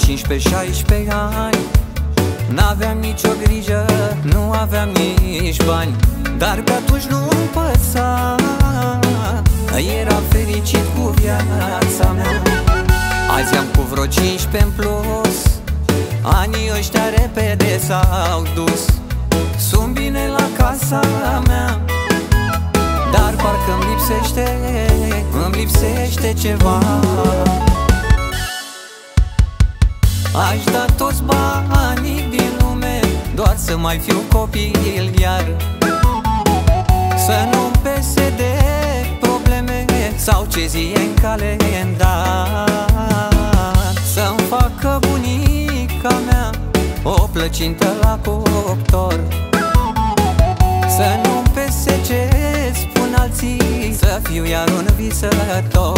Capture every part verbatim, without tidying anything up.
cincisprezece șaisprezece ani, n-aveam nicio grijă, nu aveam nici bani, dar pe atunci nu-mi păsa, eram fericit cu viața mea. Azi am cu vreo cincisprezece în plus, anii ăștia repede s-au dus. Sunt bine la casa mea, dar parcă îmi lipsește, îmi lipsește ceva. Aș da toți banii din lume, doar să mai fiu copil iar, să nu-mi pese de probleme sau ce zi e în calendar, să-mi facă bunica mea o plăcintă la cuptor, să nu-mi pese ce spun alții, să fiu iar un visător.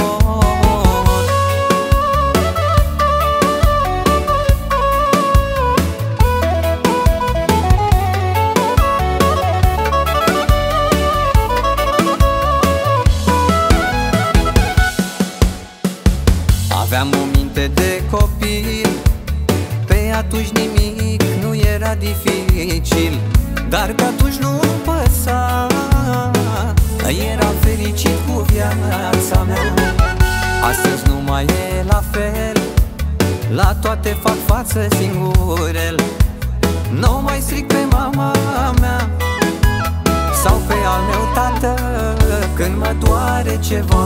Aveam o minte de copil, pe atunci nimic nu era dificil, dar pe atunci nu-mi păsa, eram fericit cu viața mea. Astăzi nu mai e la fel, la toate fac față singurel. Nu mai stric pe mama mea sau pe al meu tată când mă doare ceva.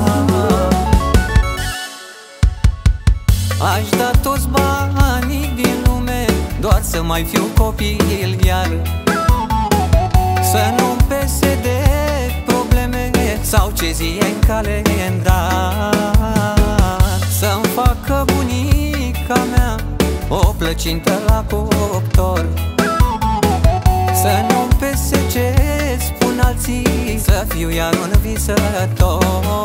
Aș da toți banii din lume, doar să mai fiu copil iar, să nu-mi pese de probleme sau ce zi e în calendar, să-mi facă bunica mea o plăcintă la cuptor, să nu-mi pese ce spun alții, să fiu iar un visător.